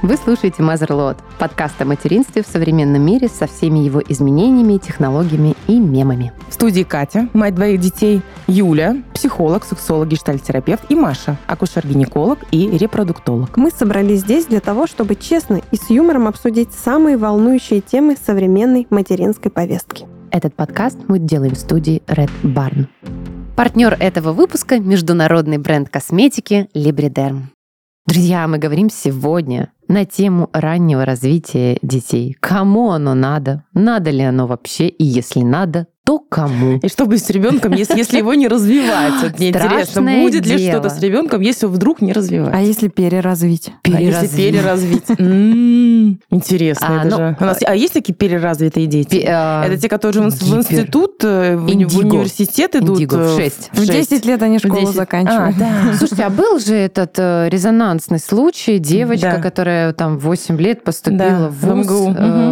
Вы слушаете Motherload, подкаст о материнстве в современном мире со всеми его изменениями, технологиями и мемами. В студии Катя, мать двоих детей, Юля, психолог, сексолог, гештальт-терапевт, и Маша, акушер-гинеколог и репродуктолог. Мы собрались здесь для того, чтобы честно и с юмором обсудить самые волнующие темы современной материнской повестки. Этот подкаст мы делаем в студии Red Barn. Партнер этого выпуска – международный бренд косметики Libriderm. Друзья, мы говорим сегодня на тему раннего развития детей. Кому оно надо? Надо ли оно вообще? И если надо, то кому? И что будет с ребенком, если его не развивать? Вот мне интересно, будет ли что-то с ребенком, если вдруг не развивать? А если переразвить? Если переразвить? Интересно. А есть такие переразвитые дети? Это те, которые в институт, в университет идут? В 6. В 10 лет они школу заканчивают. Слушайте, а был же этот резонансный случай, девочка, которая там в 8 лет поступила в ВУЗ.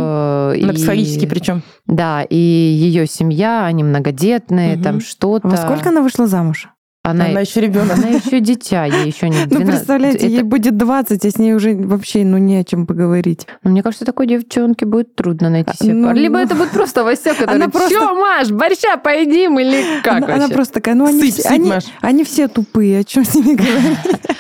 На психологический причем. Да, и ее семья, они многодетные, там что-то. Во сколько она вышла замуж? Она еще ребенок. Она еще дитя, ей еще не 12. Ну, представляете, ей будет 20, а с ней уже вообще не о чем поговорить. Мне кажется, такой девчонке будет трудно найти себе пар. Либо это будет просто Вася, который, чё, Маш, борща поедим или как Она просто такая, они все тупые, о чем с ними говорить?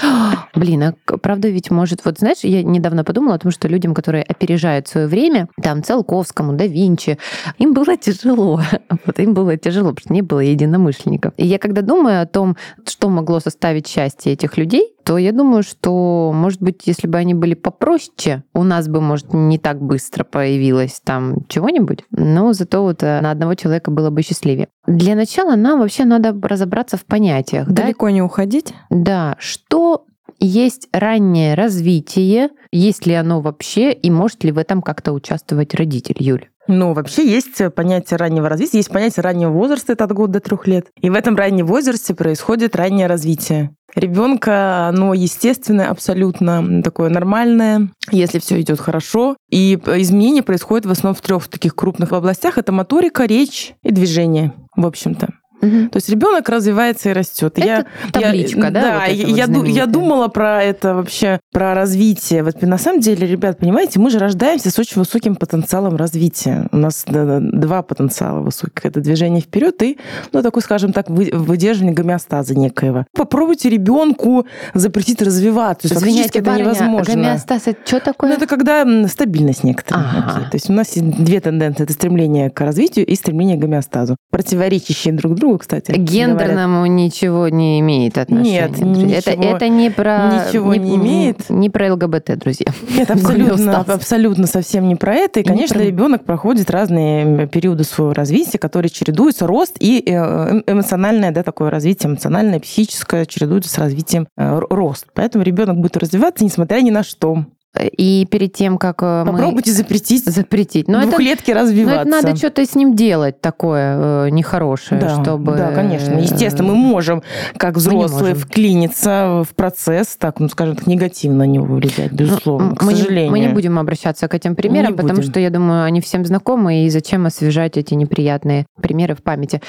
Блин, а правда ведь может... Вот знаешь, я недавно подумала о том, что людям, которые опережают свое время, там, Циолковскому, да Винчи, им было тяжело. Им было тяжело, потому что не было единомышленников. И я когда думаю о том, что могло составить счастье этих людей, то я думаю, что, может быть, если бы они были попроще, у нас бы, может, не так быстро появилось там чего-нибудь, но зато вот на одного человека было бы счастливее. Для начала нам вообще надо разобраться в понятиях. Далеко не уходить? Да, что есть раннее развитие, есть ли оно вообще, и может ли в этом как-то участвовать родитель, Юль? Ну, вообще есть понятие раннего развития, есть понятие раннего возраста, это от года до 3 лет. И в этом раннем возрасте происходит раннее развитие. Ребенка, оно естественное, абсолютно такое нормальное, если все идет хорошо. И изменения происходят в основном в 3 таких крупных областях. Это моторика, речь и движение, в общем-то. То есть ребенок развивается и растет. Это табличка, да? Да, я думала про это вообще, про развитие. Вот на самом деле, ребят, понимаете, мы же рождаемся с очень высоким потенциалом развития. У нас 2 потенциала высоких. Это движение вперед и, такой, скажем так, выдерживание гомеостаза некоего. Попробуйте ребенку запретить развиваться. То есть фактически это невозможно. Гомеостаз, это что такое? Это когда стабильность некоторая. То есть у нас есть 2 тенденции. Это стремление к развитию и стремление к гомеостазу. Противоречащие друг другу, кстати. К гендерному ничего не имеет отношения. Нет, ничего, это не про... Ничего не имеет. Не про ЛГБТ, друзья. Нет, абсолютно совсем не про это. И, конечно, ребенок проходит разные периоды своего развития, которые чередуются, рост и эмоциональное, такое развитие, эмоциональное, психическое, чередуется с развитием рост. Поэтому ребенок будет развиваться, несмотря ни на что. И перед тем, как попробуйте запретить. Но двухлетки развиваться. Но это надо что-то с ним делать такое нехорошее, чтобы... Да, конечно. Естественно, мы можем, как взрослые, вклиниться в процесс, скажем так, негативно на него влиять, безусловно, к сожалению. Мы не будем обращаться к этим примерам, потому что, я думаю, они всем знакомы, и зачем освежать эти неприятные примеры в памяти.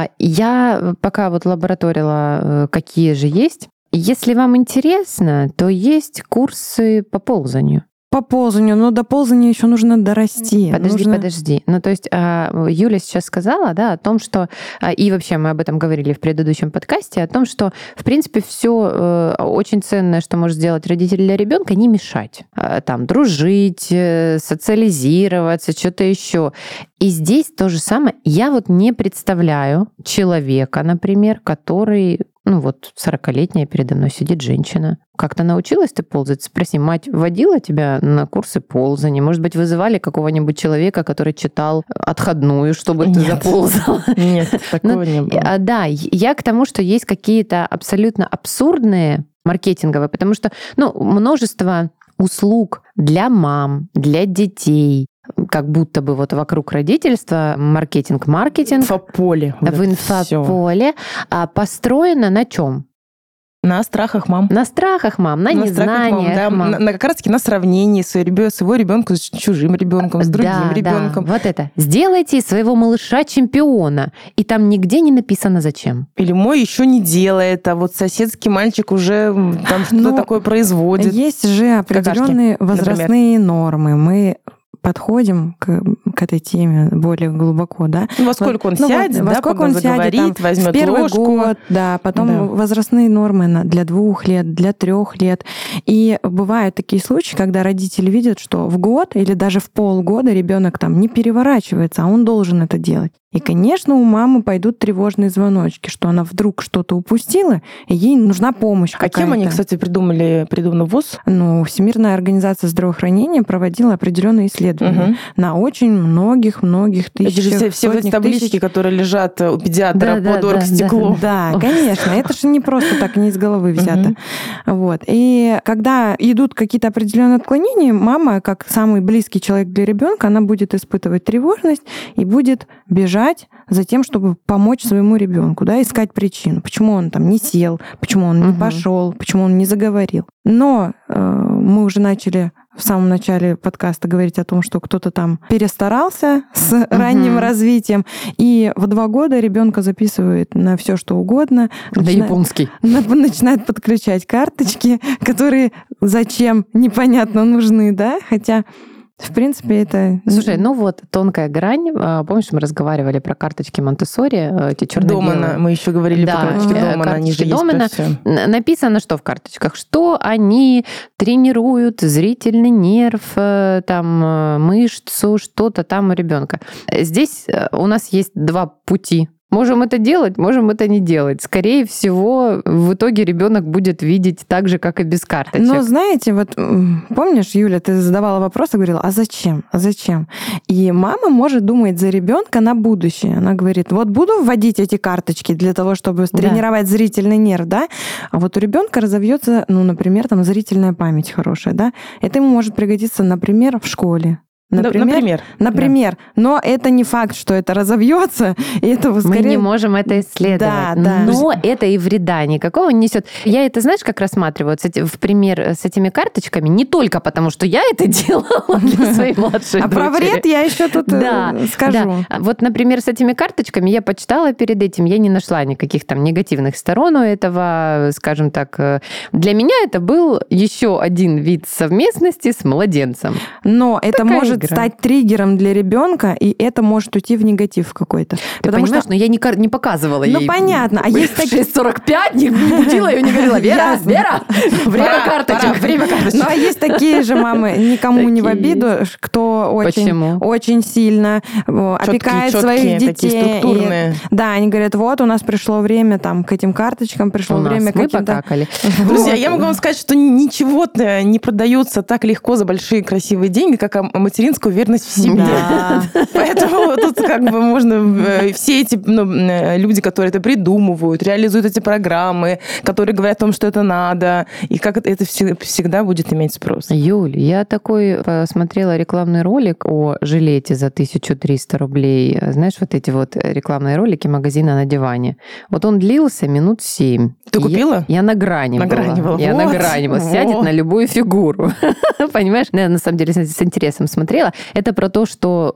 Я пока лабораторила, какие же есть. Если вам интересно, то есть курсы по ползанию. По ползанию, но до ползания еще нужно дорасти. Подожди. То есть Юля сейчас сказала, о том, что... И вообще мы об этом говорили в предыдущем подкасте, о том, что, в принципе, все очень ценное, что может сделать родитель для ребенка, не мешать. Там дружить, социализироваться, что-то еще. И здесь то же самое. Я не представляю человека, например, который... 40-летняя передо мной сидит женщина. Как-то научилась ты ползать? Спроси, мать водила тебя на курсы ползания? Может быть, вызывали какого-нибудь человека, который читал отходную, чтобы ты заползала? Нет, такого не было. Да, я к тому, что есть какие-то абсолютно абсурдные маркетинговые, потому что множество услуг для мам, для детей, как будто бы вокруг родительства маркетинг. В инфополе. В инфополе построено на чем? На страхах мам. На страхах мам, на незнаниях мам. Как раз-таки на сравнении своего ребенка с чужим ребенком, с другим ребенком. Да, вот это. Сделайте из своего малыша чемпиона. И там нигде не написано зачем. Или мой еще не делает, а вот соседский мальчик уже там что-то такое производит. Есть же определенные возрастные нормы. Мы подходим к этой теме более глубоко, да. Во сколько он сядет, во сколько он сядет, возьмет в первый ложку. год, да, потом возрастные нормы для 2 лет, для 3 лет. И бывают такие случаи, когда родители видят, что в год или даже в полгода ребенок там не переворачивается, а он должен это делать. И, конечно, у мамы пойдут тревожные звоночки, что она вдруг что-то упустила, и ей нужна помощь какая-то. А кем они, кстати, придумали ВОЗ? Всемирная организация здравоохранения проводила определенные исследования на очень многих тысячах, это же все эти таблички, которые лежат у педиатра под оргстеклом. Да, конечно. Это же не просто так, не из головы взято. Вот. И когда идут какие-то определенные отклонения, мама, как самый близкий человек для ребенка, она будет испытывать тревожность и будет бежать за тем, чтобы помочь своему ребенку, да, искать причину, почему он там не сел, почему он не пошел, почему он не заговорил. Но мы уже начали в самом начале подкаста говорить о том, что кто-то там перестарался с ранним развитием, и в 2 года ребенка записывает на все что угодно. На японский. Начинает подключать карточки, которые зачем непонятно нужны, да, хотя в принципе, это... Слушай, тонкая грань. Помнишь, мы разговаривали про карточки Монтессори, эти черно-белые? Домана. Мы еще говорили про карточки Домана. Они же Домана. Есть написано, что в карточках? Что они тренируют зрительный нерв, там, мышцу, что-то там у ребенка. Здесь у нас есть 2 пути. Можем это делать, можем это не делать. Скорее всего, в итоге ребенок будет видеть так же, как и без карточек. Но знаете, вот помнишь, Юля, ты задавала вопрос и говорила, а зачем? А зачем? И мама может думать за ребенка на будущее. Она говорит, вот буду вводить эти карточки для того, чтобы тренировать зрительный нерв, да? А вот у ребенка разовьется, например, там зрительная память хорошая, да? Это ему может пригодиться, например, в школе. Например. Да. Но это не факт, что это разовьется. И это скорее... Мы не можем это исследовать. Да. Но это и вреда никакого не несет. Я это, знаешь, как рассматриваю в пример с этими карточками, не только потому, что я это делала для своей младшей дочери. А про вред я еще тут скажу. Да. Вот, например, с этими карточками я почитала перед этим, я не нашла никаких там негативных сторон у этого, скажем так. Для меня это был еще один вид совместности с младенцем. Но это может стать триггером для ребенка, и это может уйти в негатив какой-то. Ты понимаешь, но я не показывала ей. Понятно. А есть такие 45, не будила ее, не говорила, Вера, время карточек. Ну, а есть такие же мамы, никому не в обиду, кто очень сильно опекает своих детей. Да, они говорят, вот у нас пришло время там к этим карточкам, пришло время к каким-то... Друзья, я могу вам сказать, что ничего не продается так легко за большие красивые деньги, как материнская уверенность в себе. Да. Поэтому тут можно... Все эти люди, которые это придумывают, реализуют эти программы, которые говорят о том, что это надо, и как это всегда будет иметь спрос. Юль, я такой посмотрела рекламный ролик о жилете за 1300 рублей. Знаешь, вот эти вот рекламные ролики магазина «На диване». Вот он длился минут 7. Ты купила? Я на грани была. Я на грани была. Сядет на любую фигуру. Понимаешь? Я на самом деле с интересом смотрела. Это про то,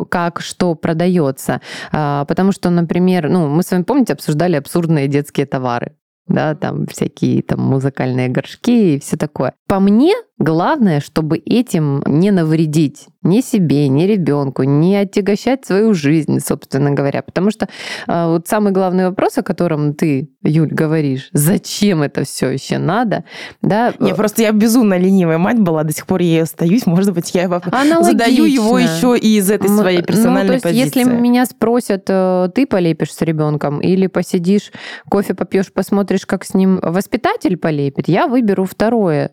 что продается. Потому что, например, мы с вами, помните, обсуждали абсурдные детские товары. Да, там всякие там музыкальные горшки и все такое. По мне, главное, чтобы этим не навредить ни себе, ни ребенку, не отягощать свою жизнь, собственно говоря. Потому что вот самый главный вопрос, о котором ты, Юль, говоришь, зачем это все еще надо? Да? Я безумно ленивая мать была, до сих пор я остаюсь. Может быть, я задаю его еще и из этой своей персональной позиции. Если меня спросят, ты полепишь с ребенком или посидишь, кофе попьешь, посмотришь, как с ним воспитатель полепит, я выберу второе.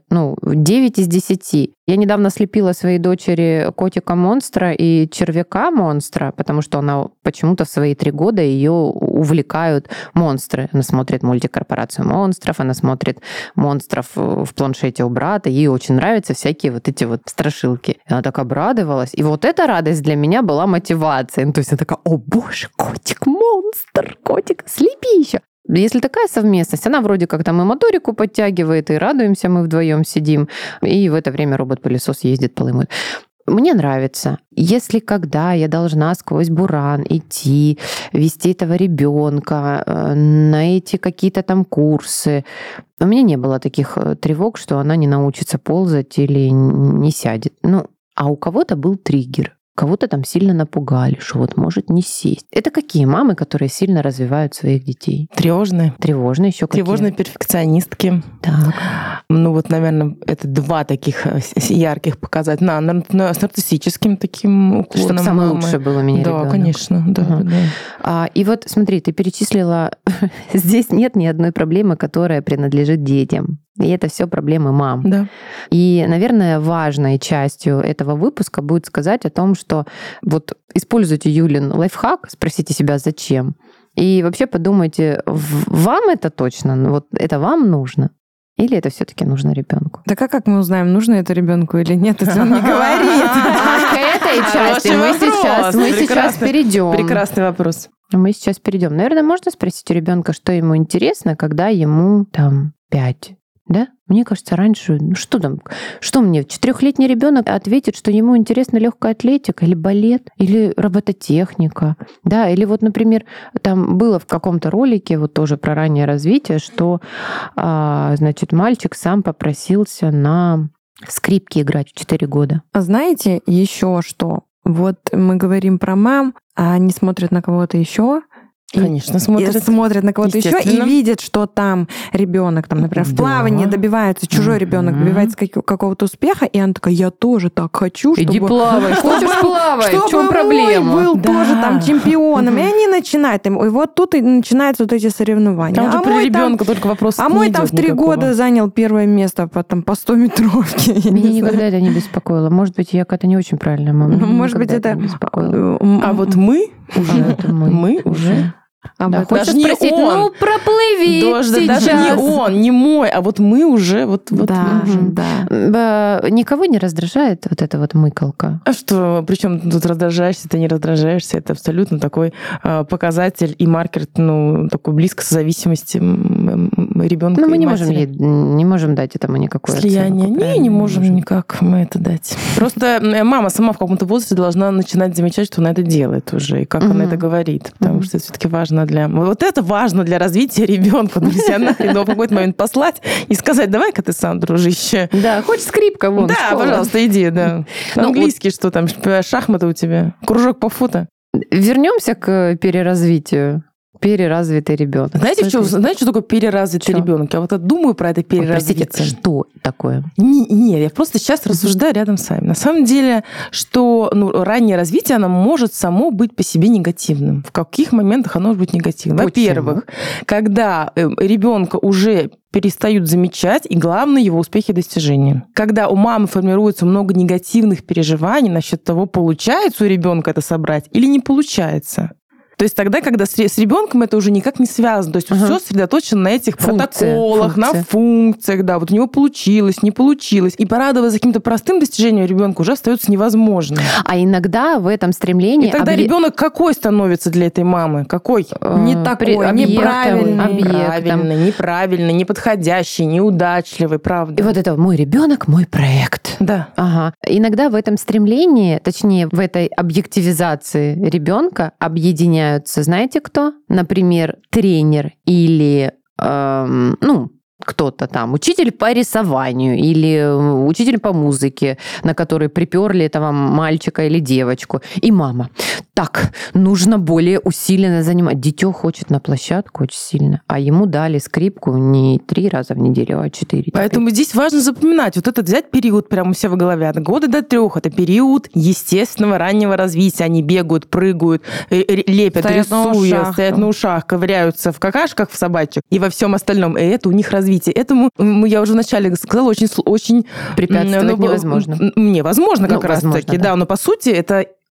9 из 10. Я недавно слепила своей дочери котика-монстра и червяка-монстра, потому что она почему-то в свои 3 года ее увлекают монстры. Она смотрит мультик «Корпорацию монстров», она смотрит монстров в планшете у брата, ей очень нравятся всякие вот эти вот страшилки. И она так обрадовалась. И вот эта радость для меня была мотивацией. То есть она такая, о боже, котик-монстр, котик, слепи еще. Если такая совместность, она вроде как там и моторику подтягивает, и радуемся, мы вдвоем сидим, и в это время робот-пылесос ездит, полы моет. Мне нравится. Если когда я должна сквозь буран идти, вести этого ребенка на эти какие-то там курсы, у меня не было таких тревог, что она не научится ползать или не сядет. А у кого-то был триггер. Кого-то там сильно напугали, что вот может не сесть. Это какие мамы, которые сильно развивают своих детей? Тревожные. Тревожные еще какие? Тревожные перфекционистки. Так. Наверное, это два таких ярких показателя. С нарциссическим таким уклоном. Чтобы самое лучшее было у меня Да, ребенок. конечно. Да. И вот смотри, ты перечислила, здесь нет ни одной проблемы, которая принадлежит детям. И это все проблемы мам. Да. И, наверное, важной частью этого выпуска будет сказать о том, что вот используйте Юлин лайфхак, спросите себя, зачем. И вообще подумайте, вам это точно, вот это вам нужно? Или это все-таки нужно ребенку? Так а как мы узнаем, нужно это ребенку или нет, если он не говорит? К этой части мы сейчас перейдем. Прекрасный вопрос. Мы сейчас перейдем. Наверное, можно спросить у ребенка, что ему интересно, когда ему там 5. Да? Мне кажется, раньше, что мне, 4-летний ребенок ответит, что ему интересна легкая атлетика или балет, или робототехника, да, или вот, например, там было в каком-то ролике, вот тоже про раннее развитие, что, значит, мальчик сам попросился на скрипке играть в 4 года. А знаете еще что? Вот мы говорим про мам, а они смотрят на кого-то еще. Конечно, смотрят на кого-то еще и видят, что там ребенок, там, например, в плавании добивается, чужой ребенок добивается какого-то успеха, и она такая, я тоже так хочу, чтобы... Иди плавай, хочешь плавать, в чем проблема? Мой был тоже там чемпионом, и они начинают, и вот тут и начинаются вот эти соревнования. Там же про ребенка только вопрос. А мой там в 3 года занял первое место по 100-метровке. Меня никогда это не беспокоило. Может быть, я какая-то не очень правильная мама. Может быть, это... А вот мы уже... Да, хочешь спросить, проплыви сейчас. Даже не он, не мой, а вот мы уже... Да. Никого не раздражает вот эта вот мыкалка? А что, причем тут раздражаешься, ты не раздражаешься, это абсолютно такой показатель и маркер, такой близкой созависимости ребенка. Мы не можем дать этому никакой слияние. Не можем никак мы это дать. Просто мама сама в каком-то возрасте должна начинать замечать, что она это делает уже, и как она это говорит, потому что это все-таки важно это важно для развития ребенка. Нельзя нахрен в какой-то момент послать и сказать, давай-ка ты сам, дружище. Да, хочешь скрипка, вон, да, школа. Пожалуйста, иди, да. Английский, что там, шахматы у тебя, кружок по фото. Вернемся к переразвитию. Переразвитый ребенок. Знаете, что такое переразвитый ребенок? Я вот думаю про это переразвитие. Простите, что такое? Нет, я просто сейчас рассуждаю рядом с вами. На самом деле, что раннее развитие, оно может само быть по себе негативным. В каких моментах оно может быть негативным? Во-первых, когда ребенка уже перестают замечать, и главное, его успехи и достижения. Когда у мамы формируется много негативных переживаний насчет того, получается у ребенка это собрать или не получается. То есть тогда, когда с ребенком это уже никак не связано, то есть все сосредоточено на этих протоколах, на функциях, да, вот у него получилось, не получилось. И порадоваться каким-то простым достижением ребенка уже остается невозможно. А иногда в этом стремлении... И тогда ребенок какой становится для этой мамы? Какой? Не такой, неправильный, неподходящий, неудачливый, правда. И вот это мой ребенок, мой проект. Да. Ага. Иногда в этом стремлении, точнее, в этой объективизации ребенка объединяются, знаете кто? Например, тренер или, кто-то там, учитель по рисованию или учитель по музыке, на который приперли этого мальчика или девочку, и мама. Так, нужно более усиленно заниматься. Дитё хочет на площадку очень сильно, а ему дали скрипку не 3 раза в неделю, а 4. Поэтому здесь важно запоминать, вот этот взять период прямо у себя в голове, от года до 3, это период естественного раннего развития. Они бегают, прыгают, лепят, рисуют, стоят на ушах, ковыряются в какашках в собачек и во всем остальном. И это у них развитие. Этому, я уже вначале сказала, очень препятствовать невозможно. Невозможно как раз-таки, да. Но по сути это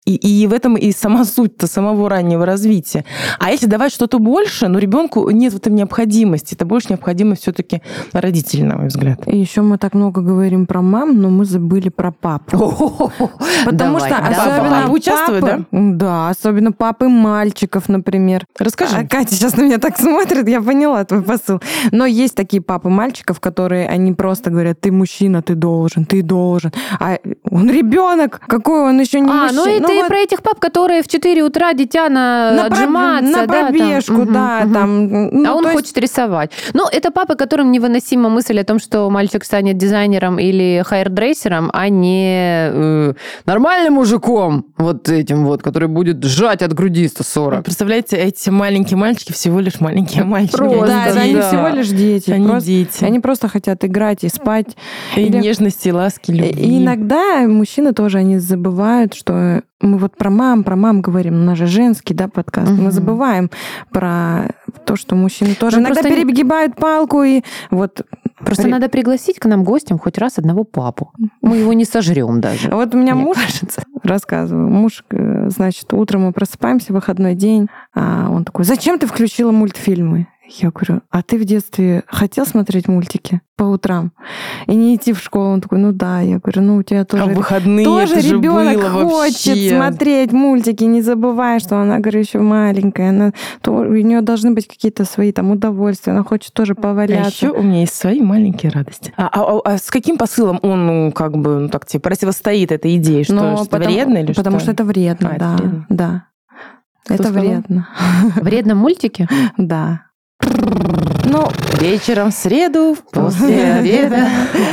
И в этом и сама суть-то самого раннего развития. А если давать что-то больше, но ребенку нет в этом необходимости. Это больше необходимость все-таки родителей, на мой взгляд. И еще мы так много говорим про мам, но мы забыли про папу. Потому что особенно папы участвуют, да? Да, особенно папы мальчиков, например. Расскажи. Катя сейчас на меня так смотрит, я поняла твой посыл. Но есть такие папы мальчиков, которые они просто говорят: ты мужчина, ты должен. А он ребенок, какой он еще не мужчина. Ну это и про этих пап, которые в 4 утра дитя отжиматься. На пробежку, там. А он хочет рисовать. Ну, это папы, которым невыносима мысль о том, что мальчик станет дизайнером или хайрдрессером, а не нормальным мужиком, вот этим вот, который будет сжать от груди 140. Представляете, эти маленькие мальчики всего лишь маленькие мальчики. Да, они всего лишь дети. Дети. Они просто хотят играть и спать. И нежности, и ласки, любви. И иногда мужчины тоже, они забывают, что мы вот про мам говорим, у нас же женский, подкаст. Мы забываем про то, что мужчины тоже иногда перегибают палку и вот... Просто надо пригласить к нам гостям хоть раз одного папу. Мы его не сожрем даже. Вот у меня муж, рассказываю, муж, значит, утром мы просыпаемся, выходной день, а он такой: зачем ты включила мультфильмы? Я говорю: а ты в детстве хотел смотреть мультики по утрам и не идти в школу? Он такой: ну да. Я говорю: у тебя тоже, в выходные тоже это ребенок же было хочет вообще смотреть мультики, не забывай, что она, говорю, еще маленькая, у нее должны быть какие-то свои там удовольствия, она хочет тоже поваляться. А еще у меня есть свои маленькие радости. А с каким посылом он так тебе противостоит этой идее, что вредно или что? Потому что это вредно, да. Это вредно. Вредно мультики? Да. Вечером в среду, после обеда.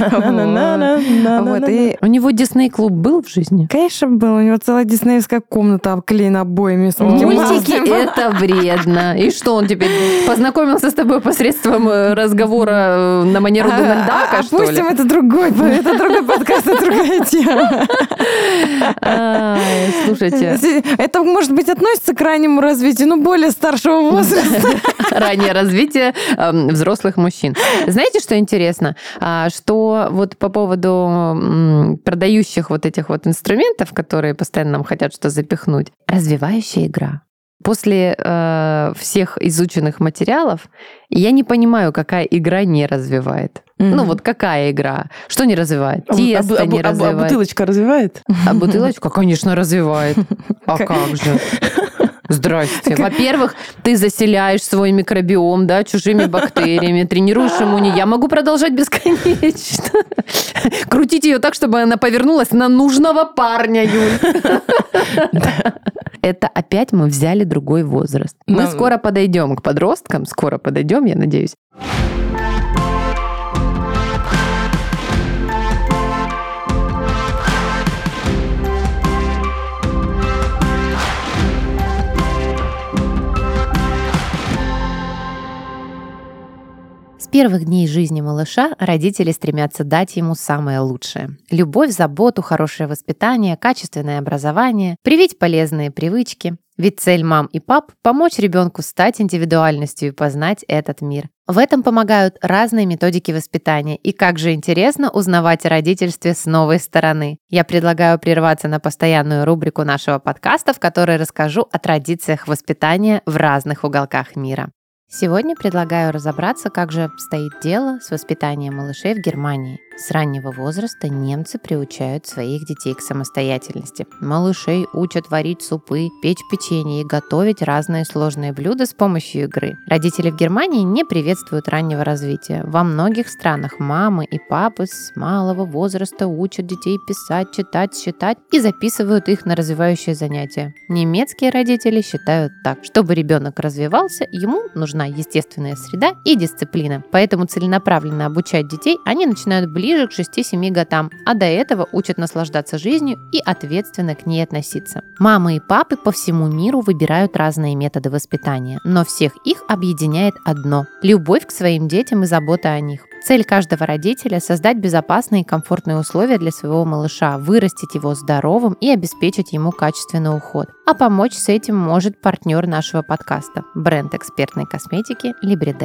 У него Дисней-клуб был в жизни? Конечно, был. У него целая диснеевская комната обклеена обоями. Мультики — это вредно. И что, он теперь познакомился с тобой посредством разговора на манеру Дональда Дака, что ли? Опустим, это другой подкаст, это другая тема. Слушайте. Это, может быть, относится к раннему развитию, но более старшего возраста. Раннее развитие взрослых мужчин. Знаете, что интересно? Что вот по поводу продающих вот этих вот инструментов, которые постоянно нам хотят что запихнуть, развивающая игра. После всех изученных материалов я не понимаю, какая игра не развивает. Ну вот какая игра? Что не развивает? Тесто не развивает. А бутылочка развивает? А бутылочка, конечно, развивает. А как же? Здрасте. Во-первых, ты заселяешь свой микробиом, чужими бактериями, тренируешь иммунитет. Я могу продолжать бесконечно. Крутить ее так, чтобы она повернулась на нужного парня, Юль. Это опять мы взяли другой возраст. Мы скоро подойдем к подросткам, я надеюсь. С первых дней жизни малыша родители стремятся дать ему самое лучшее. Любовь, заботу, хорошее воспитание, качественное образование, привить полезные привычки. Ведь цель мам и пап – помочь ребенку стать индивидуальностью и познать этот мир. В этом помогают разные методики воспитания. И как же интересно узнавать о родительстве с новой стороны. Я предлагаю прерваться на постоянную рубрику нашего подкаста, в которой расскажу о традициях воспитания в разных уголках мира. Сегодня предлагаю разобраться, как же обстоит дело с воспитанием малышей в Германии. С раннего возраста немцы приучают своих детей к самостоятельности. Малышей учат варить супы, печь печенье и готовить разные сложные блюда с помощью игры. Родители в Германии не приветствуют раннего развития. Во многих странах мамы и папы с малого возраста учат детей писать, читать, считать и записывают их на развивающие занятия. Немецкие родители считают так: чтобы ребенок развивался, ему нужна естественная среда и дисциплина. Поэтому целенаправленно обучать детей они начинают ближе к 6-7 годам, а до этого учат наслаждаться жизнью и ответственно к ней относиться. Мамы и папы по всему миру выбирают разные методы воспитания, но всех их объединяет одно – любовь к своим детям и забота о них. Цель каждого родителя – создать безопасные и комфортные условия для своего малыша, вырастить его здоровым и обеспечить ему качественный уход. А помочь с этим может партнер нашего подкаста – бренд экспертной косметики Libriderm.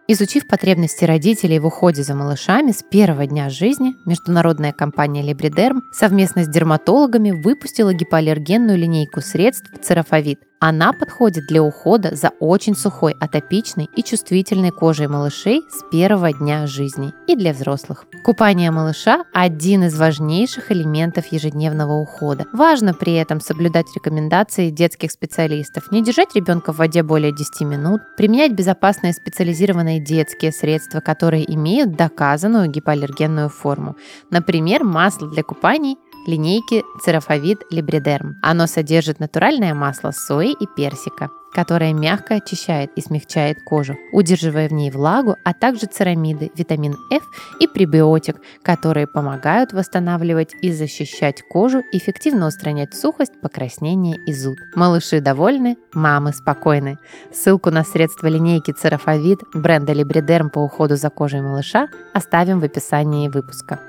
Изучив потребности родителей в уходе за малышами с первого дня жизни, международная компания Libriderm совместно с дерматологами выпустила гипоаллергенную линейку средств Ceрафовит. Она подходит для ухода за очень сухой, атопичной и чувствительной кожей малышей с первого дня жизни и для взрослых. Купание малыша – один из важнейших элементов ежедневного ухода. Важно при этом соблюдать рекомендации детских специалистов, не держать ребенка в воде более 10 минут, применять безопасные специализированные детские средства, которые имеют доказанную гипоаллергенную форму. Например, масло для купаний линейки Ceрафовит Libriderm. Оно содержит натуральное масло сои и персика, которое мягко очищает и смягчает кожу, удерживая в ней влагу, а также церамиды, витамин F и пребиотик, которые помогают восстанавливать и защищать кожу, эффективно устранять сухость, покраснение и зуд. Малыши довольны, мамы спокойны. Ссылку на средства линейки Ceрафовит бренда Libriderm по уходу за кожей малыша оставим в описании выпуска.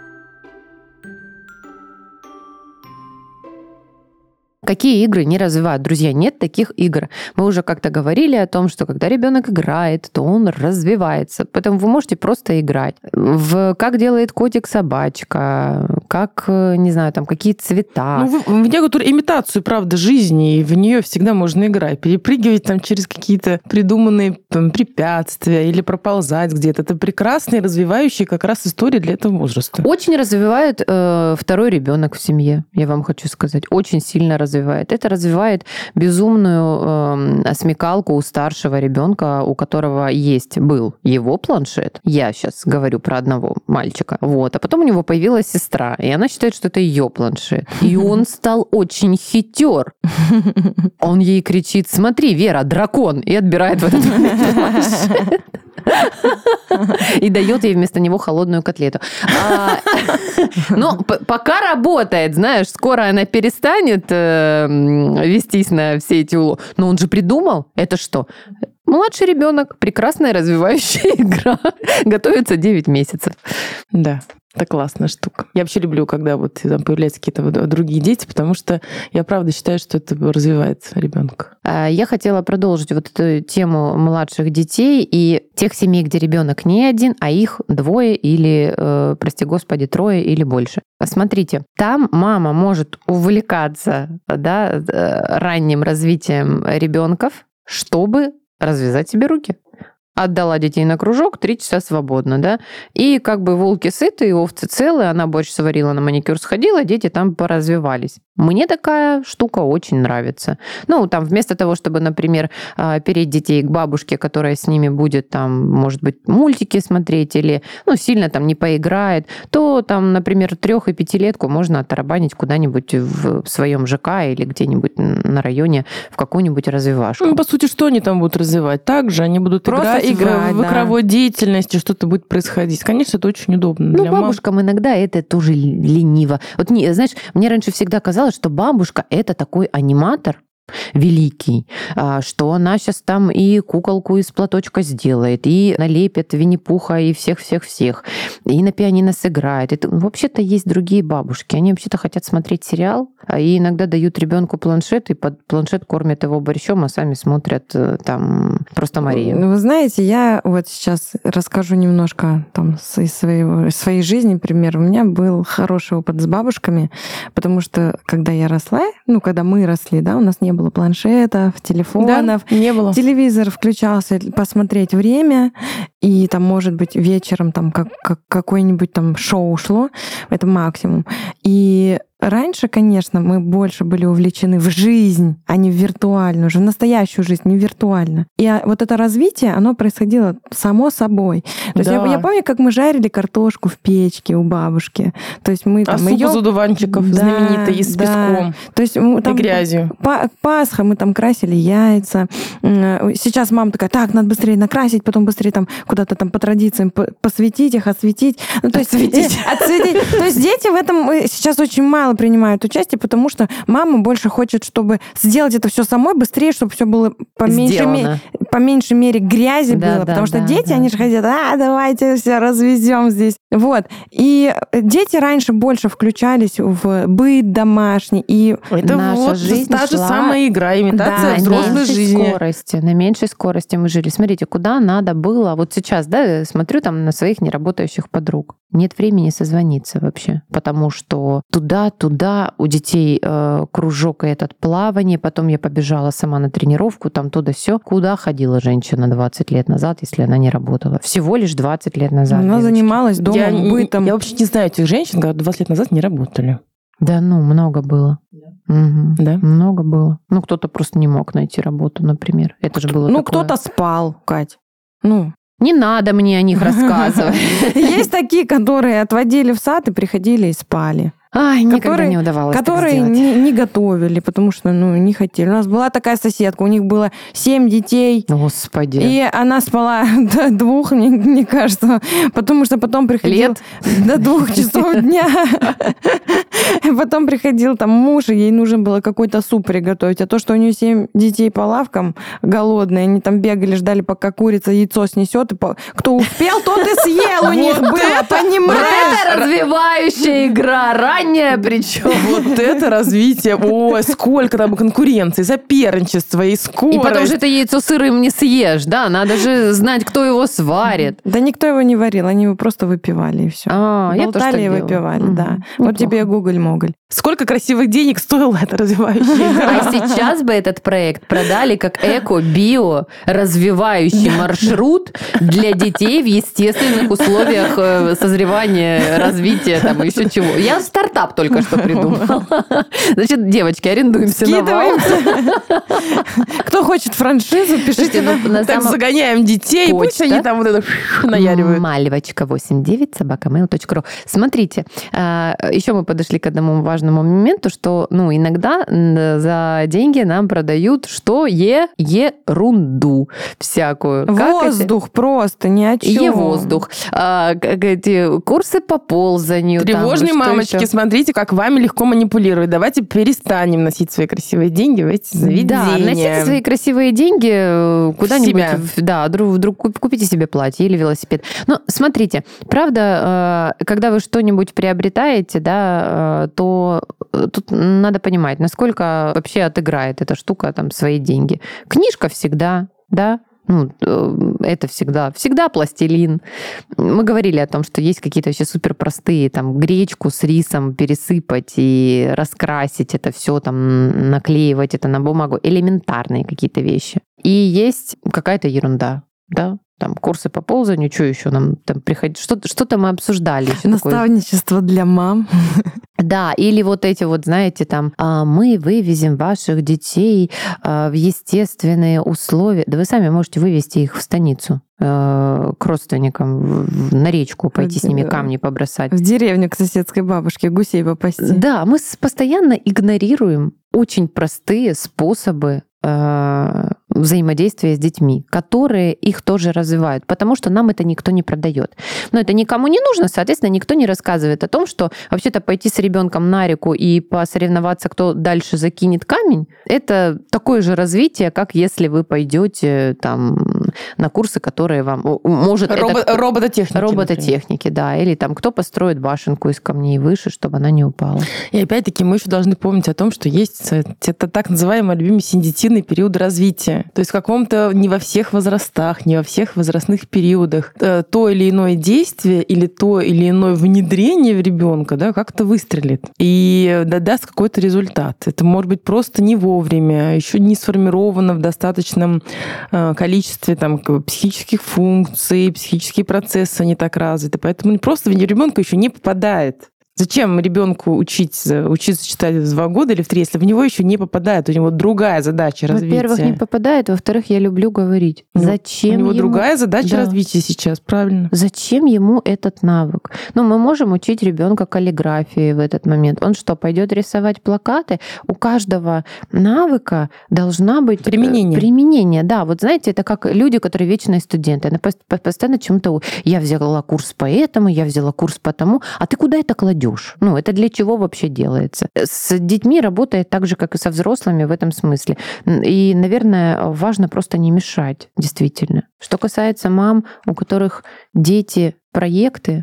Какие игры не развивают? Друзья, нет таких игр. Мы уже как-то говорили о том, что когда ребенок играет, то он развивается. Поэтому вы можете просто играть. Как делает котик собачка, как, не знаю, там какие цвета. В некоторую имитацию, правда, жизни, и в нее всегда можно играть. Перепрыгивать там через какие-то придуманные препятствия или проползать где-то. Это прекрасная, развивающая как раз история для этого возраста. Очень развивает второй ребенок в семье, я вам хочу сказать. Очень сильно развивает. Это развивает безумную смекалку у старшего ребенка, у которого был его планшет. Я сейчас говорю про одного мальчика. А потом у него появилась сестра, и она считает, что это ее планшет. И он стал очень хитер. Он ей кричит: смотри, Вера, дракон! И отбирает в этот момент планшет. И дает ей вместо него холодную котлету. Но пока работает, знаешь, скоро она перестанет вестись на все эти уловки. Но он же придумал. Это что? Младший ребенок, прекрасная развивающая игра. Готовится 9 месяцев. Да. Это классная штука. Я вообще люблю, когда там появляются какие-то другие дети, потому что я правда считаю, что это развивает ребенка. Я хотела продолжить эту тему младших детей и тех семей, где ребенок не один, а их 2 или, прости господи, 3 или больше. Смотрите, там мама может увлекаться ранним развитием ребенков, чтобы развязать себе руки. Отдала детей на кружок, 3 часа свободно, да. И волки сыты, овцы целые, она борщ сварила, на маникюр сходила, дети там поразвивались. Мне такая штука очень нравится. Там вместо того, чтобы, например, переть детей к бабушке, которая с ними будет, там, может быть, мультики смотреть или, сильно там не поиграет, то там, например, 3- и 5-летку можно оттарабанить куда-нибудь в своем ЖК или где-нибудь на районе в какую-нибудь развивашку. По сути, что они там будут развивать? Также они будут играть в игровой деятельности, что-то будет происходить. Конечно, это очень удобно для бабушкам иногда это тоже лениво. Знаешь, мне раньше всегда казалось, что бабушка – это такой аниматор великий, что она сейчас там и куколку из платочка сделает, и налепит Винни-Пуха, и всех-всех-всех, и на пианино сыграет. Вообще-то есть другие бабушки. Они вообще-то хотят смотреть сериал, и иногда дают ребенку планшет, и под планшет кормят его борщом, а сами смотрят там просто Марию. Вы знаете, я сейчас расскажу немножко там из своей жизни, пример. У меня был хороший опыт с бабушками, потому что когда я росла, когда мы росли, у нас не было планшетов, телефонов. Да, не было. Телевизор включался посмотреть время, и там, может быть, вечером там какое-нибудь там шоу шло, это максимум. И раньше, конечно, мы больше были увлечены в жизнь, а не в виртуальную, уже в настоящую жизнь, не виртуально. И это развитие, оно происходило само собой. То есть я помню, как мы жарили картошку в печке у бабушки. То есть мы там суп из одуванчиков знаменитый, с песком. То есть там, и грязью. Пасха, мы там красили яйца. Сейчас мама такая: так, надо быстрее накрасить, потом быстрее там куда-то там по традициям посветить их, осветить. То есть дети в этом сейчас очень мало мало принимают участие, потому что мама больше хочет, чтобы сделать это все самой быстрее, чтобы все было по меньшей мере грязи было, потому что дети, они же хотят, давайте все развезем здесь. Вот. И дети раньше больше включались в быт домашний. И это наша жизнь та же самая игра, имитация взрослой жизни. На меньшей скорости мы жили. Смотрите, куда надо было. Вот сейчас, смотрю там на своих неработающих подруг. Нет времени созвониться вообще, потому что туда у детей кружок этот плавание, потом я побежала сама на тренировку, там туда-сё. Куда ходила женщина 20 лет назад, если она не работала? Всего лишь 20 лет назад. Она занималась домом, бытом. Я вообще не знаю этих женщин, которые 20 лет назад не работали. Да, много было. Угу. Да? Много было. Кто-то просто не мог найти работу, например. Это же было такое. Кто-то спал, Кать. Не надо мне о них рассказывать. Есть такие, которые отводили в сад и приходили и спали. Никогда не удавалось которые так сделать. не готовили, потому что не хотели. У нас была такая соседка, у них было 7 детей. Господи. И она спала до 2, мне кажется, потому что потом приходил до 2 часов дня. Потом приходил там муж, и ей нужно было какой-то суп приготовить. А то, что у нее 7 детей по лавкам голодные, они там бегали, ждали, пока курица яйцо снесет, и кто успел, тот и съел у них было, понимаешь? Это развивающая игра, ранняя причем. Вот это развитие. Ой, сколько там конкуренции, соперничества и скорость. И потом же это яйцо сырым не съешь, надо же знать, кто его сварит. Да никто его не варил, они его просто выпивали, и все. Болтали и выпивали, да. Вот тебе Гоголь-Моголь. Сколько красивых денег стоила эта развивающая игра. А сейчас бы этот проект продали как эко-био развивающий маршрут для детей в естественных условиях созревания, развития, там еще чего. Я стартап только что придумала. Значит, девочки, арендуемся на вал. Кто хочет франшизу, пишите нам. Так загоняем детей, пусть они там вот это наяривают. Malevachka89@mail.ru. Смотрите, еще мы подошли к одному важному моменту, что иногда за деньги нам продают что? Ерунду всякую. Воздух просто, ни о чем. Воздух. Эти курсы по ползанию. Тревожные мамочки, смотрите, как вами легко манипулировать. Давайте перестанем носить свои красивые деньги в эти заведения. Да, носите свои красивые деньги куда-нибудь. Да, вдруг купите себе платье или велосипед. Но смотрите, правда, когда вы что-нибудь приобретаете, то тут надо понимать, насколько вообще отыграет эта штука свои деньги. Книжка всегда, это всегда пластилин. Мы говорили о том, что есть какие-то вообще суперпростые, гречку с рисом пересыпать и раскрасить это все, наклеивать это на бумагу. Элементарные какие-то вещи. И есть какая-то ерунда, курсы по ползанию, что еще нам приходить? Что-то мы обсуждали. Наставничество для мам. Да, или вот эти знаете, мы вывезем ваших детей в естественные условия. Да вы сами можете вывести их в станицу к родственникам, на речку пойти с ними камни побросать. В деревню к соседской бабушке гусей попасти. Да, мы постоянно игнорируем очень простые способы взаимодействия с детьми, которые их тоже развивают, потому что нам это никто не продает. Но это никому не нужно, соответственно, никто не рассказывает о том, что вообще-то пойти с ребенком на реку и посоревноваться, кто дальше закинет камень, это такое же развитие, как если вы пойдете на курсы, которые вам может робототехники, да, или кто построит башенку из камней выше, чтобы она не упала. И опять-таки мы еще должны помнить о том, что есть это так называемый любимый синдитивный период развития. То есть в каком-то не во всех возрастах, не во всех возрастных периодах то или иное действие или то или иное внедрение в ребенка как-то выстрелит и даст какой-то результат. Это может быть просто не вовремя, еще не сформировано в достаточном количестве психических функций, психические процессы не так развиты. Поэтому просто в ребенка еще не попадает. Зачем ребенку учиться читать в 2 года или в 3, если в него еще не попадает? У него другая задача развития. Во-первых, не попадает, во-вторых, я люблю говорить. Зачем у него ему... другая задача развития сейчас, правильно? Зачем ему этот навык? Мы можем учить ребенка каллиграфии в этот момент. Он что, пойдет рисовать плакаты? У каждого навыка должна быть применение. Да, знаете, это как люди, которые вечные студенты. Они постоянно чему-то... Я взяла курс по этому, я взяла курс по тому. А ты куда это кладешь? даешь? Ну, это для чего вообще делается? С детьми работает так же, как и со взрослыми в этом смысле. И, наверное, важно просто не мешать, действительно. Что касается мам, у которых дети проекты,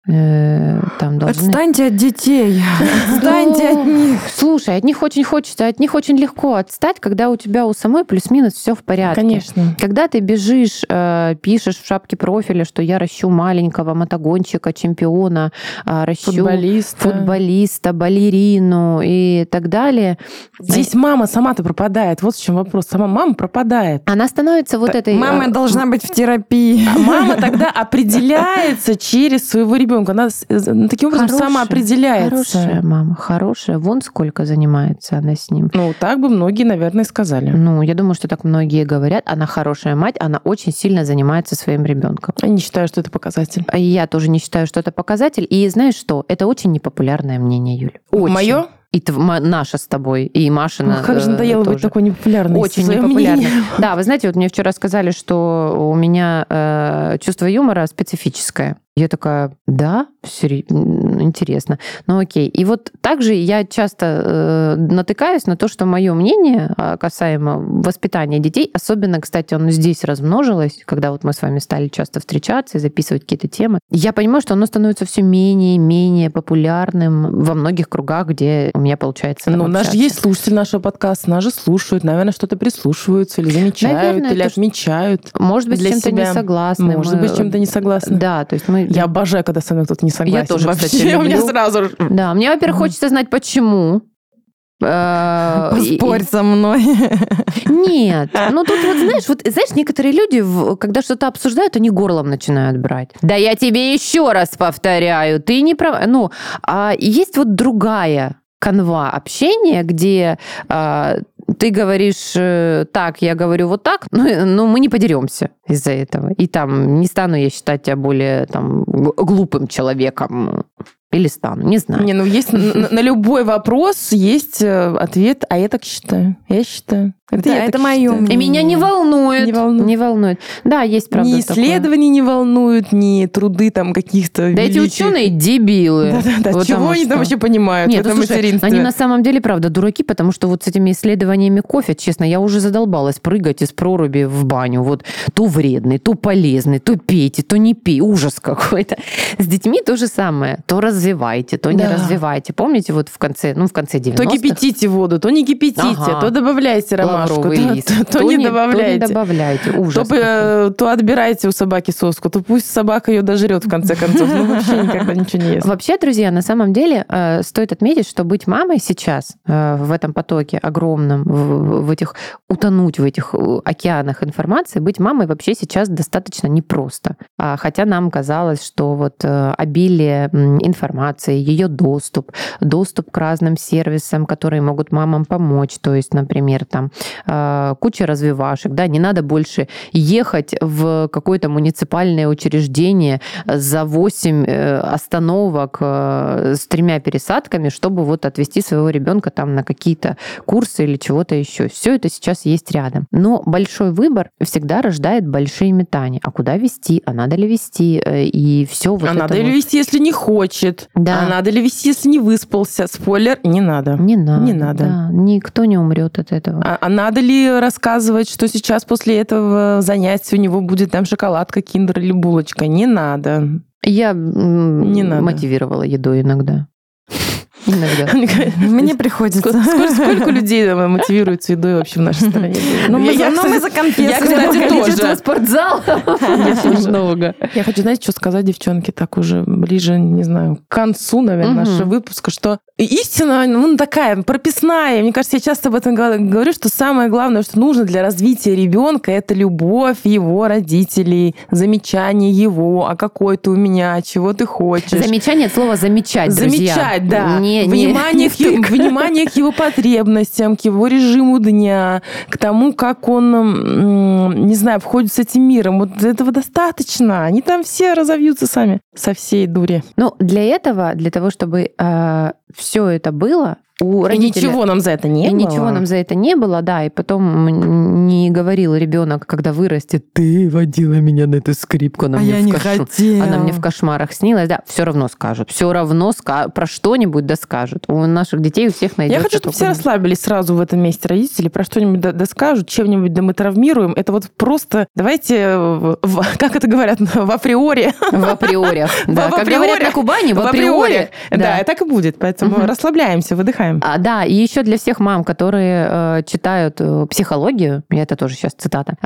там должны... Отстаньте от детей, отстаньте от них. Слушай, от них очень хочется, от них очень легко отстать, когда у тебя у самой плюс-минус все в порядке. Конечно. Когда ты бежишь, пишешь в шапке профиля, что я ращу маленького мотогонщика, чемпиона, ращу футболиста, балерину и так далее. Здесь мама сама-то пропадает. Вот в чем вопрос. Сама мама пропадает. Она становится вот этой... Мама должна быть в терапии. А мама тогда определяется через своего ребенка. Она таким образом сама определяется. Хорошая мама, хорошая. Вон сколько занимается она с ним. Ну, так бы многие, наверное, сказали. Ну, я думаю, что так многие говорят. Она хорошая мать, она очень сильно занимается своим ребенком. Я не считаю, что это показатель. Я тоже не считаю, что это показатель. И знаешь что? Это очень непопулярное мнение, Юль. Очень. Мое? И наша с тобой, и Машина. Как же надоело быть такой непопулярной. Очень непопулярной. Да, вы знаете, вот мне вчера сказали, что у меня чувство юмора специфическое. Я такая, да, интересно. Ну окей. И вот также я часто натыкаюсь на то, что мое мнение касаемо воспитания детей, особенно, кстати, оно здесь размножилось, когда вот мы с вами стали часто встречаться и записывать какие-то темы, я понимаю, что оно становится все менее и менее популярным во многих кругах, где у меня получается Ну, у нас же есть слушатели нашего подкаста, нас же слушают, наверное, что-то прислушиваются или замечают, наверное, или отмечают. Может быть, с чем-то не согласны. Может быть, с чем-то не согласны. Да, то есть мы... Я обожаю, когда со мной кто-то не согласен. Я тоже, вообще, кстати, люблю. У меня сразу... Да, мне, во-первых, хочется знать, почему. Поспорь со мной. Нет. Ну, тут вот, знаешь, некоторые люди, когда что-то обсуждают, они горлом начинают брать. Да я тебе еще раз повторяю, ты не прав... Ну, есть вот другая канва общения, где ты говоришь так, я говорю вот так, но мы не подеремся из-за этого. И там не стану я считать тебя более там глупым человеком. Или стану, не знаю. Не, ну есть на любой вопрос есть ответ, а я так считаю. Я считаю. Это мое мнение. И меня не волнует. Не волнует. Да, есть правда. Ни исследования не волнуют, ни труды там каких-то Да эти ученые дебилы. Да, чего они там вообще понимают в этом материнстве? Они на самом деле, правда, дураки, потому что вот с этими исследованиями кофе, честно, я уже задолбалась прыгать из проруби в баню. Вот то вредный, то полезный, то пейте, то не пей. Ужас какой-то. С детьми то же самое. То развивайте, то не развивайте. Помните, вот в конце 90-х? То кипятите воду, то не кипятите, то добавляйте ромашку, то не добавляйте. То не добавляйте. Ужас. То отбирайте у собаки соску, то пусть собака ее дожрет в конце концов. Ну, вообще никогда ничего не ест. Вообще, друзья, на самом деле стоит отметить, что быть мамой сейчас в этом потоке огромном, утонуть в этих океанах информации, быть мамой вообще сейчас достаточно непросто. Хотя нам казалось, что вот обилие информации, ее доступ к разным сервисам, которые могут мамам помочь, то есть, например, там куча развивашек, да, не надо больше ехать в какое-то муниципальное учреждение за 8 остановок с 3 пересадками, чтобы вот отвезти своего ребенка там на какие-то курсы или чего-то еще. Все это сейчас есть рядом. Но большой выбор всегда рождает большие метания. А куда везти? А надо ли везти? И все вот это надо ли везти, если не хочет? Да. А надо ли везти, если не выспался? Спойлер, не надо. Не надо. Да. Никто не умрет от этого. А надо ли рассказывать, что сейчас после этого занятия у него будет там шоколадка, киндер или булочка? Не надо. Я мотивировала едой иногда. Мне приходится. Сколько людей мотивируются едой вообще в нашей стране? Ну, мы за конфеты. Я, кстати, тоже. Спортзал. Много. Я хочу, знаете, что сказать, девчонки, так уже ближе, не знаю, к концу, наверное, нашего выпуска, что истина, такая прописная. Мне кажется, я часто об этом говорю, что самое главное, что нужно для развития ребенка, это любовь его родителей, замечание его, а какой ты у меня, чего ты хочешь. Замечание от слова замечать, друзья. Замечать, да. Внимание к его потребностям, к его режиму дня, к тому, как он, не знаю, входит с этим миром. Вот этого достаточно. Они там все разовьются сами со всей дури. Ну, для того, чтобы все это было, у родителя... И ничего нам за это не было. И ничего нам за это не было, да. И потом не говорил ребенок, когда вырастет, ты водила меня на эту скрипку, она мне я не хотела. Она мне в кошмарах снилась. Да, все равно скажут. Все равно про что-нибудь да скажут. У наших детей у всех найдется. Я хочу, чтобы все расслабились сразу в этом месте родители, про что-нибудь да скажут, чем-нибудь да мы травмируем. Это вот просто, давайте, как это говорят, в априори. В априорях. Да, как говорят на Кубани, в априори. Да, и так и будет. Поэтому расслабляемся, выдыхаем. Да, и еще для всех мам, которые читают психологию, и это тоже сейчас цитата,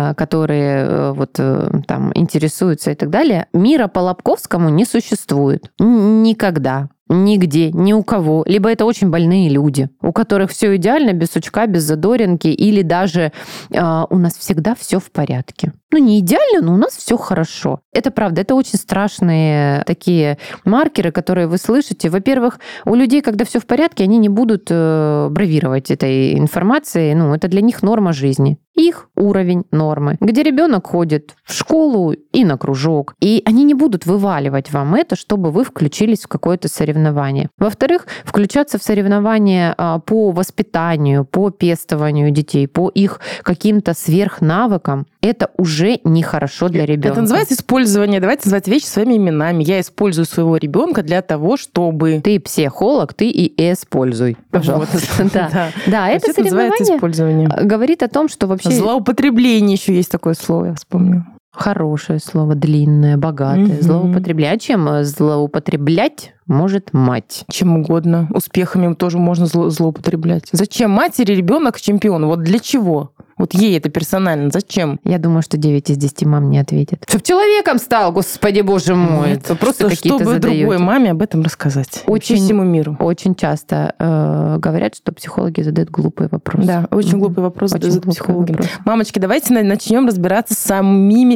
которые вот там интересуются и так далее, мира по Лобковскому не существует. Никогда. Нигде, ни у кого. Либо это очень больные люди, у которых все идеально, без сучка, без задоринки, или даже у нас всегда все в порядке. Ну, не идеально, но у нас все хорошо. Это правда, это очень страшные такие маркеры, которые вы слышите. Во-первых, у людей, когда все в порядке, они не будут бравировать этой информацией. Ну, это для них норма жизни. Их уровень нормы, где ребенок ходит в школу и на кружок. И они не будут вываливать вам это, чтобы вы включились в какое-то соревнование. Во-вторых, включаться в соревнования по воспитанию, по пестованию детей, по их каким-то сверхнавыкам, это уже нехорошо для ребенка. Это называется использование. Давайте называть вещи своими именами. Я использую своего ребенка для того, чтобы... Ты психолог, ты и используй. Пожалуйста. Да, это соревнование говорит о том, что вообще... Злоупотребление еще есть такое слово, я вспомнила. Хорошее слово, длинное, богатое. Злоупотреблять. А чем злоупотреблять может мать? Чем угодно. Успехами тоже можно злоупотреблять. Зачем матери ребенок чемпион? Вот для чего? Вот ей это персонально. Зачем? Я думаю, что 9 из 10 мам не ответят. Чтоб человеком стал, господи, боже мой. Это просто какие-то чтобы другой маме об этом рассказать. Всему миру. Очень часто говорят, что психологи задают глупые вопросы. Да, очень глупые вопросы задают психологи. Мамочки, давайте начнем разбираться с самими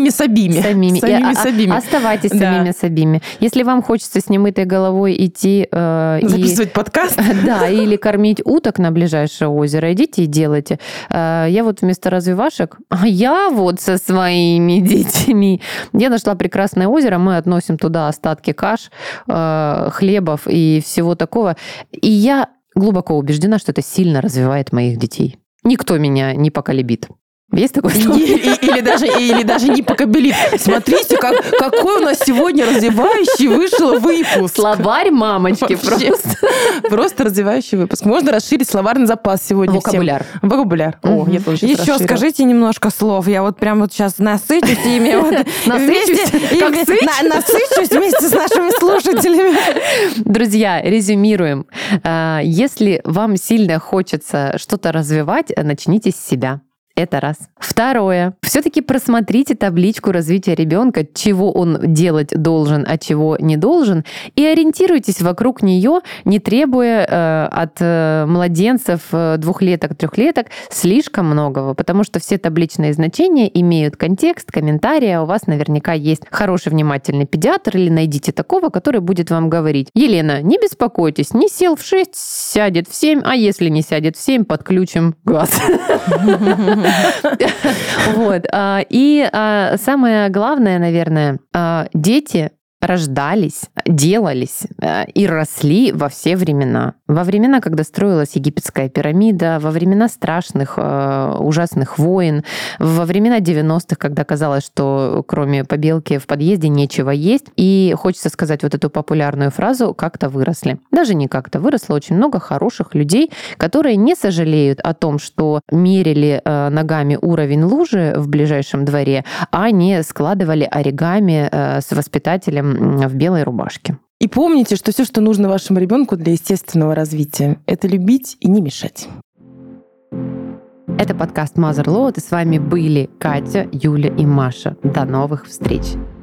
собими. Оставайтесь самими собими. Если вам хочется с немытой головой идти... записывать подкаст. Да, или кормить уток на ближайшее озеро, идите и делайте. Я вот вместо развивашек, я вот со своими детьми. Я нашла прекрасное озеро, мы относим туда остатки каш, хлебов и всего такого. И я глубоко убеждена, что это сильно развивает моих детей. Никто меня не поколебит. Есть такое слово? Или даже не покобелит. Смотрите, какой у нас сегодня развивающий вышел выпуск. Словарь мамочки просто. Просто развивающий выпуск. Можно расширить словарный запас сегодня. Вокабуляр. О, я тоже сейчас еще скажите немножко слов. Я вот прям вот сейчас насычусь ими. Насычусь вместе с нашими слушателями. Друзья, резюмируем. Если вам сильно хочется что-то развивать, начните с себя. Это раз. Второе. Все-таки просмотрите табличку развития ребенка, чего он делать должен, а чего не должен, и ориентируйтесь вокруг нее, не требуя от младенцев, двухлеток, трехлеток слишком многого, потому что все табличные значения имеют контекст, комментарии, а у вас наверняка есть хороший внимательный педиатр, или найдите такого, который будет вам говорить: Елена, не беспокойтесь, не сел в 6, сядет в 7, а если не сядет в 7, подключим газ. Вот. И самое главное, наверное, дети рождались, делались и росли во все времена. Во времена, когда строилась египетская пирамида, во времена страшных, ужасных войн, во времена 90-х, когда казалось, что кроме побелки в подъезде нечего есть. И хочется сказать вот эту популярную фразу «как-то выросли». Даже не как-то выросло очень много хороших людей, которые не сожалеют о том, что мерили ногами уровень лужи в ближайшем дворе, а не складывали оригами с воспитателем в белой рубашке. И помните, что все, что нужно вашему ребенку для естественного развития, это любить и не мешать. Это подкаст Mother Load, и с вами были Катя, Юля и Маша. До новых встреч!